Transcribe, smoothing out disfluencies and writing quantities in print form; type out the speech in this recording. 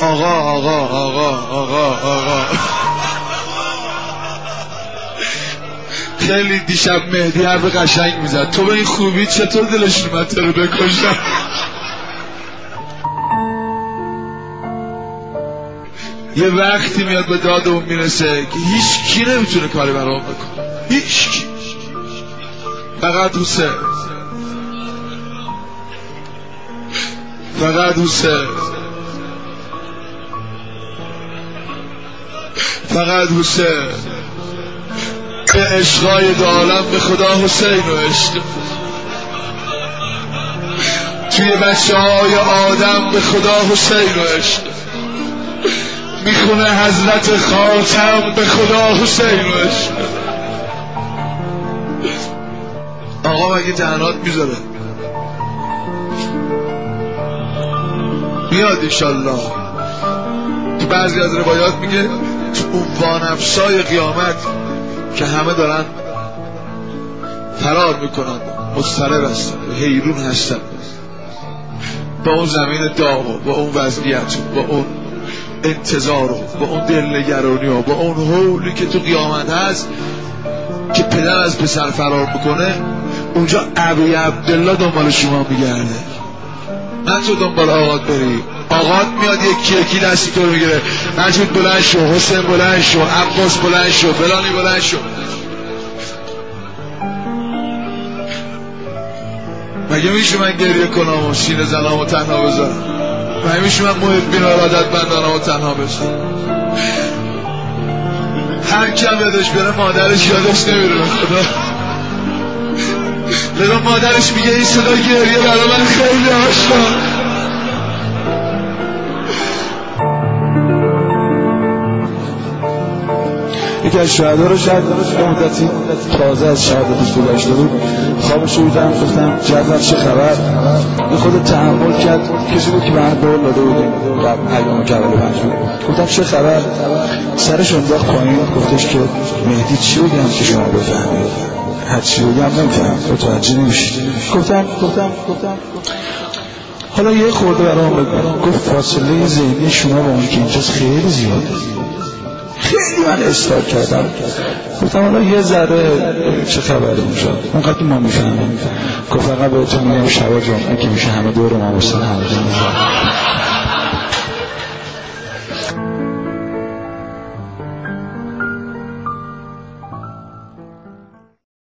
آقا خیلی دیشب مهدی حرف قشنگ میزد. تو به این خوبی چطور دلش اومد تو رو بکشم؟ یه وقتی میاد به دادمون میرسه که هیچ کی نمیتونه کاری برام بکنه، هیچ کی، فقط حسین، فقط حسین، فقط حسین. به عشقای دو عالم به خدا حسین و عشق، توی بچه های آدم به خدا حسین و عشق، میخونه حضرت خاتم به خدا حسین و عشق. آقا مگه تهنات میذاره؟ میاد انشالله. تو بعضی از روایات میگه تو اون وانفسای قیامت که همه دارن فرار میکنن، مضطرب هستن، حیرون هستن با اون زمین داغ و با اون وضعیت و با اون انتظار و با اون دلنگرانی و با اون حولی که تو قیامت هست که پدر از پسر فرار میکنه، اونجا ابی عبدالله دنبال شما میگرده، نه تو دنبال آقات بری. آقات میاد یکی یکی دستی تو رو میگیره، مجید بلند شو، حسین بلند شو، عباس بلند شو، فلانی بلند شو. مگه میشه من گریه کنم و سینه زنم و تنها بذارم؟ مگه میشه من محبین و ارادت بندانم و تنها بذارم؟ هر کم یادش بره مادرش یادش نمیره خدا. لذا مادرش میگه این صدا گریه برای من خیلی آشنا. یکی از شهدا رو شاید یه مدتی تازه از شهادتش گذشته بود، خوابش رو دیدم، گفتم جعفر چه خبر؟ این خود تحمل کرد، کسی بود که به من قول داده بودیم قبل ایام کربلا 5 بود. گفتم چه خبر؟ سرش انداخت پایین، گفتش که مهدی چی بگم که شما بفهمید؟ هر چی بگم نمیفهم، متوجه نمیشید. گفتم حالا یه خورده برام بگم. گفت فاصله ذهنی شما با اون که اینجاست خیلی زیاده. خیلی من اصرار کردم، گفتم حالا یه ذره چه خبره اونجا؟ اونقدر که ما میفهمیم. گفت فقط بهتون میگم شب جمعه که میشه همه دور ما واسه هم